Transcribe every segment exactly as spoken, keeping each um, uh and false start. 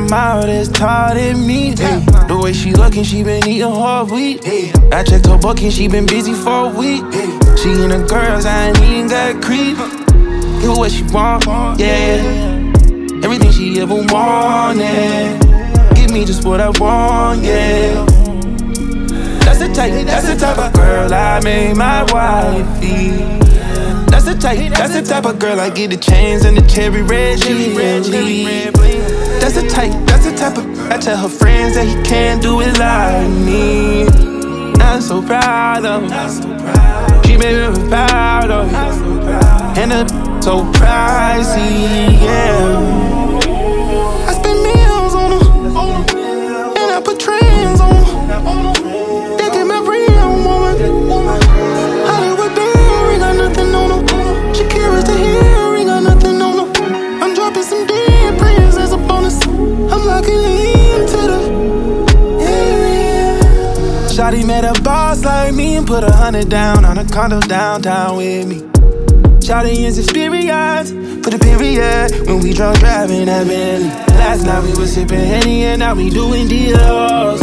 my mouth has taught it me. Hey, the way she looking, she been eating hard wheat. Hey, I checked her booking, she been busy for a week. Hey, she and the girls, I ain't even got creep. Give her what she want, yeah. Everything she ever wanted. Give me just what I want, yeah. That's the type, that's the type of girl I made my wifey. That's the type, that's the type of girl I get the chains and the cherry red jelly. That's the type, that's the type of I tell her friends that he can't do it like me. I'm so proud of her. She made me proud of her. And the so pricey, yeah. I spend meals on her, and I put trends on her. They get my real woman. Hollywood band, we got nothing on her. She curious to hear, we got nothing on her. I'm dropping some dead prayers as a bonus. I'm locking into the yeah. Shawty met a boss like me and put a hundred down on a condo downtown with me. Shawty is experienced, put a period when we drunk driving that Bentley. Last night we was sipping Henny and now we doing deals.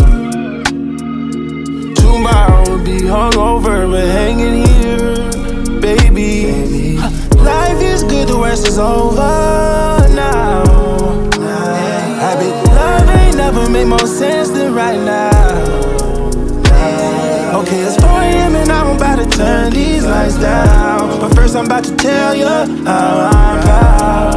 Tomorrow we'll be hungover but hanging here, baby. Life is good, the worst is over now. I bet love ain't never made more sense than right now. Okay, it's four a.m. and I'm about to turn these lights down. But first I'm about to tell you how I'm proud.